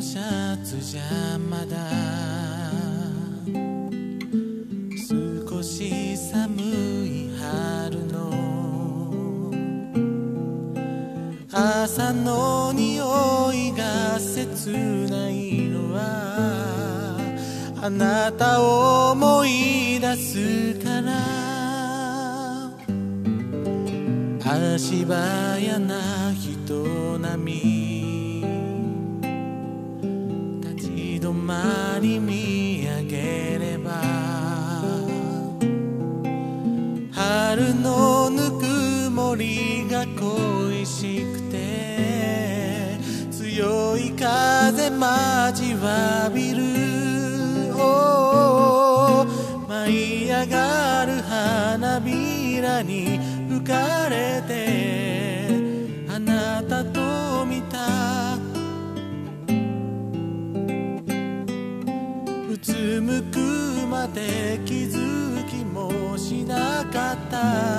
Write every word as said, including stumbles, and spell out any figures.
シャツじゃまだ少し寒い春の朝の匂いが切ないのはあなたを思い出すから足早な人並み立ち止まり見上げれば春のぬくもりが恋しくて強い風交わびる舞い上がる花びらに浮かれてあなたと見たうつむくまで気づきもしなかった